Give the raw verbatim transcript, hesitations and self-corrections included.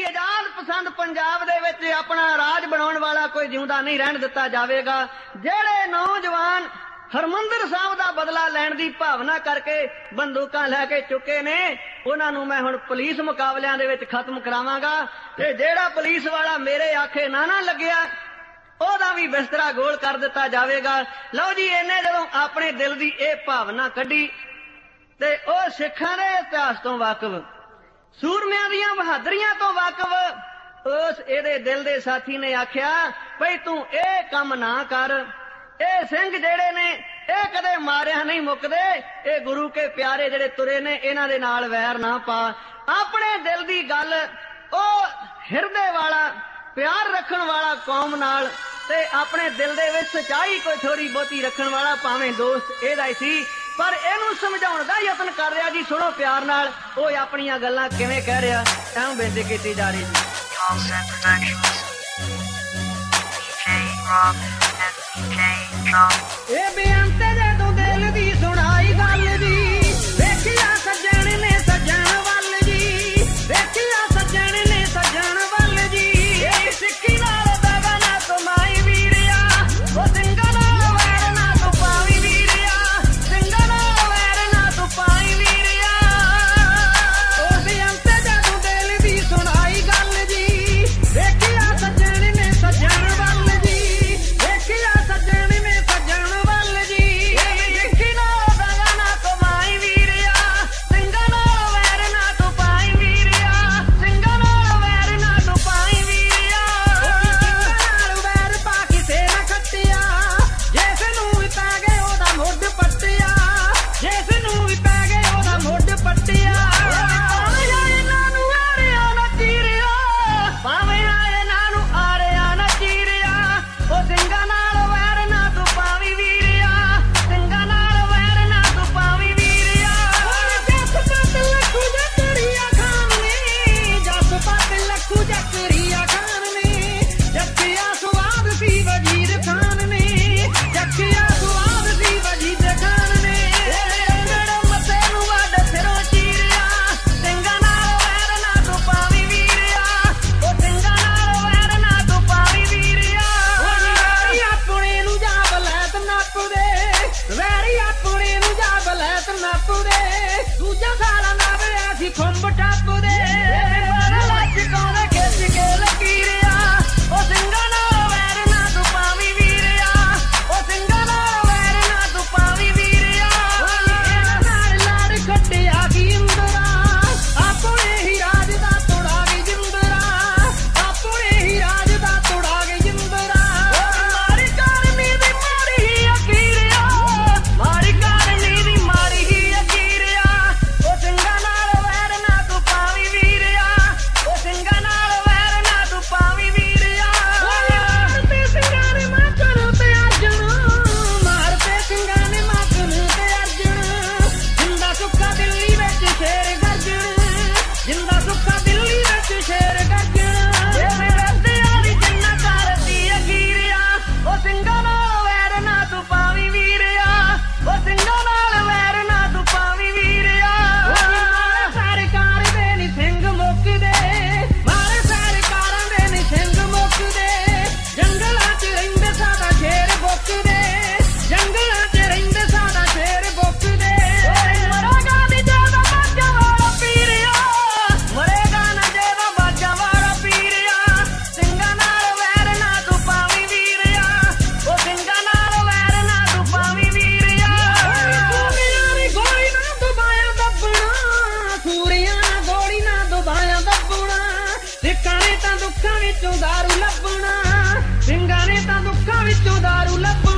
आजाद पसंद पंजाब दे विच अपना राज बनाउण वाला कोई जिउंदा नहीं रहण दिता जावेगा। जेड़े नौजवान हरमंदिर साहब का बदला लैण की भावना करके बंदूकां लैके चुके ने, उन्हां नूं मैं हुण पुलिस मुकाबलियां दे विच खत्म करावांगा। ते जेड़ा पुलिस वाला मेरे आखे ना ना लग्या ओहदा भी बिस्तरा गोल कर दिता जावेगा। लो जी, इन्हें जदों अपने दिल की यह भावना कढ़ी ते ओह सिखां दे इतिहास तो वाकफ, सूरमियां दीयां बहादरियां तो वाकफ, उस इहदे दिल दे साथी ने आख्या भई तू ये काम ना कर, ये सिंह जेड़े ने ये कदे मारिया नहीं मुकदे, ये गुरु के प्यारे जेड़े तुरे ने इन्हां दे नाल वैर ना पा। अपने दिल दी गल ओह हिरदे वाला प्यार रखण वाला कौम नाल ते अपने दिल दे विच सच्चाई कोई थोड़ी बहुती रखण वाला भावें दोस्त इहदा ही सी, पर इहनूं समझाउण दा यतन कर रहा जी। सुणो प्यार नाल ओह अपणियां गल्लां किवें कह रहा, ऐं बेनती कीती जा रही जी। ਇਹ ਬਿਆਨ ਤੇ ਜਦੋਂ ਦਿਲ ਦੀ ਸੁਣਾਈ ਗੱਲ ਦੀ, ਵੇਖਿਆ ਸੱਜਣ ਨੇ ਸੱਜਣ ਵੱਲ ਜੀ, ਵੇਖਿਆ ਸੱਜਣ ਨੇ ਸੱਜਣ ਵੱਲ ਜੀ। ਇਹ ਸਿੱਖੀ ਨਾਲ ਦਾਵਾ ਨਾ ਕਮਾਈ ਵੀਰਿਆ, ਉਹ ਸਿੰਘਾਂ ਨਾਲ ਵੈਰ ਨਾ ਤੂੰ ਪਾਵੀ ਵੀਰਿਆ, ਸਿੰਘਾਂ ਨਾਲ ਵੈਰ ਨਾ ਤੂੰ ਪਾਈ ਵੀਰਿਆ। ਉਹ ਬਿਆਨ ਤੇ ਜਦੋਂ ਦਿਲ ਦੀ ਸੁਣਾਈ ਗੱਲ ਜੀ, ਵੇਖਿਆ ਸੱਜਣ ਨੇ ਸੱਜਣ ਵੱਲ ਜੀ, ਵੇਖਿਆ ਸੱਜਣ ਨੇ ਸੱਜਣ ਵੱਲ ਜੀ। ਇਹ ਸਿੱਖੀ ਨਾਲ ਦਾਵਾ ਨਾ ਕਮਾਈ ਵੀਰਿਆ, ਸਿੰਘਾਂ ਨਾਲ ਵੈਰ ਨਾ ਤੂੰ ਪਾਈ ਵੀਰਿਆ, ਸਿੰਘਾਂ ਨਾਲ ਵੈਰ ਨਾ ਤੂੰ ਪਾਈ ਵੀਰਿਆ। ਨਾਲ ਵੈਰ ਪਾ ਕਿਸੇ ਨਾ ਖੱਟਿਆ, ਜਿਸ ਨੂੰ ਵੀ ਪੈ ਗਏ ਉਹਦਾ ਮੁੱਢ ਪੱਟਿਆ, ਜਿਸ ਨੂੰ ਵੀ ਪੈ ਗਏ ਉਹਦਾ ਮੁੱਢ ਪੱਟਿਆ। ਭਾਵੇਂ ਆਏ ਨਾ ਨੂੰ ਆਰਿਆ ਨਾ ਚੀਰਿਆ, ਭਾਵੇਂ ਆਏ ਨਾ ਨੂੰ ਆਰਿਆ ਨਾ ਚੀਰਿਆ। ਉਹ ਸਿੰਘਾਂ ਨਾਲ ਵੈਰ ਨਾ ਤੂੰ ਪਾਵੀ ਵੀਰਿਆ, ਸਿੰਘਾਂ ਨਾਲ ਵੈਰ ਨਾ ਤੂੰ ਪਾਵੀ ਵੀਰਿਆ। ਜਸ ਪੱਤ ਲੱਖੂ ਜਕਰੀਆ ਖਾਨ ਨੇ, ਜਸ ਪੱਤ ਲੱਖੂ ਜਕਰੀਆ ਖਾਨ ਨੇ, ਜੱਟਿਆ ਸਵਾਦ ਸੀ ਵਜ਼ੀਰ ਖਾਨ ਨੇ, ਜੱਟਿਆ ਸਵਾਦ ਸੀ ਵਜ਼ੀਰ ਖਾਨ ਨੇ। ਰੰਗੜ ਮੱਥੇ ਨੂੰ ਵੱਢ ਸਿਰੋਂ ਚੀਰਿਆ, ਸਿੰਘਾਂ ਨਾਲ ਵੈਰ ਨਾ ਤੂੰ ਪਾਵੀ ਵੀਰਿਆ, ਉਹ ਸਿੰਘਾਂ ਨਾਲ ਵੈਰ ਨਾ ਤੂੰ ਪਾਵੀ ਵੀਰਿਆ। ਵੈਰੀ ਆਪਣੇ ਨੂੰ ਜਾ ਬਲੈਤ ਨੱਪਦੇ, ਵੈਰੀ ਆਪਣੇ ਨੂੰ ਜਾ ਬਲੈਤ ਨੱਪਦੇ, ਦੂਜਾ ਸਾਲਾ ਨਾ ਵੇ ਅਸੀਂ ਖੁੰਬ ਟੱਪਦੇ। ਲੱਜ ਕਾਉਂਦੇ ਖਿੱਚ ਕੇ ਲਕੀਰਿਆ, ਉਹ ਸਿੰਘਾਂ ਨਾਲ ਵੈਰ ਨਾ ਤੂੰ ਪਾਵੀ ਵੀਰਿਆ, ਉਹ ਸਿੰਘਾਂ ਨਾਲ ਵੈਰ ਨਾ ਤੂੰ ਪਾਵੀ ਵੀਰਿਆ। ਨਾਲ ਲੜ ਖੱਟਿਆ ਕੀ ਇੰਦਰਾ, ਆਪਣੇ ਹੀ ਰਾਜ ਦਾ ਤੋੜਾ ਗਈ ਜਿੰਦਰਾ, ਆਪਣੇ ਹੀ ਰਾਜ ਦਾ ਤੋੜਾ ਗਈ ਜਿੰਦਰਾ। ਮਾਰੀ ਕਰਨੀ ਦੀ ਮਾਰੀ ਹੀ ਅਕੀਰਿਆ, ਮਾਰੀ ਕਰਨੀ ਦੀ ਮਾਰੀ ਹੀ ਅਕੀਰਿਆ। ਉਹ ਸਿੰਘਾਂ ਨਾਲ ਵੈਰ ਨਾ ਤੂੰ ਪਾਵੀ ਵੀਰਿਆ, ਉਹ ਸਿੰਘਾਂ ਨਾਲ ਵੈਰ ਨਾ ਤੂੰ ਪਾਵੀ ਵੀਰਿਆ। ਮਾਰਤੇ ਸਿੰਘਾਂ ਨੇ ਮਾਕਨ ਤੇ ਅਰਜਣ, ਮਾਰਤੇ ਸਿੰਘਾਂ ਨੇ ਮਾਕਨ ਤੇ ਅਰਜਣ। ਜਿੰਦਾ ਸੁੱਕਾ ਦਿੱਲੀ ਵਿੱਚ ਸ਼ੇਰ ਗਰਜਣ, ਜਿੰਦਾ ਸੁੱਕਾ ਦਿੱਲੀ ਵਿੱਚ ਸ਼ੇਰ ਗਰਜਣ। ਇਹ ਮੇਰੇ ਦਿਆਂ ਦੀ ਜਿੰਨਾ ਕਰਦੀ ਅਕੀਰਿਆ, ਉਹ ਸਿੰਘਾਂ ਨਾਲ ਵੈਰ ਨਾ ਤੂੰ ਪਾਵੀ ਵੀਰਿਆ, ਉਹ ਸਿੰਘਾਂ ਨਾਲ ਵੈਰ ਨਾ ਤੂੰ ਪਾਵੀ ਵੀਰਿਆ। ਮਾਰੇ ਸਰਕਾਰ ਦੇ ਨੀ ਸਿੰਘ ਮੁੱਕਦੇ, ਮਾਰੇ ਸਰਕਾਰਾਂ ਦੇ ਨੀ ਸਿੰਘ ਮੁੱਕਦੇ, ਜੰਗਲਾਂ 'ਚ ਰਹਿੰਦੇ ਸਾਡਾ ਸ਼ੇਰ ਬੁੱਕਦੇ, ਜੰਗਲਾਂ 'ਚ ਰਹਿੰਦੇ ਸਾਡਾ ਸ਼ੇਰ ਬੁੱਕਦੇ। ਮਰੇਗਾ ਨੀ ਜਿਹਦਾ ਬਾਜਾਂ ਵਾਲਾ ਪੀਰਿਆ, ਮਰੇਗਾ ਨਾ ਜਿਹਦਾ ਬਾਜਾਂ ਵਾਲਾ ਪੀਰਿਆ। ਸਿੰਘਾਂ ਨਾਲ ਵੈਰ ਨਾ ਤੂੰ ਪਾਵੀ ਵੀਰਿਆ, ਉਹ ਸਿੰਘਾਂ ਨਾਲ ਵੈਰ ਨਾ ਤੂੰ ਪਾਵੀ ਵੀਰਿਆ। ਸੂਰਿਆਂ ਨੇ ਗੋਲੀ ਨਾ ਦਬਾਇਆ ਦੱਬਣਾ, ਸੂਰਿਆਂ ਨੇ ਗੋਲੀ ਨਾ ਦਬਾਇਆ ਦੱਬਣਾ। ਸਿੰਘਾਂ ਨੇ ਤਾਂ ਦੁੱਖਾਂ ਵਿੱਚੋਂ ਦਾਰੂ ਲੱਭਣਾ, ਸਿੰਘਾਂ ਨੇ ਤਾਂ ਦੁੱਖਾਂ ਵਿੱਚੋਂ ਦਾਰੂ ਲੱਭਣਾ।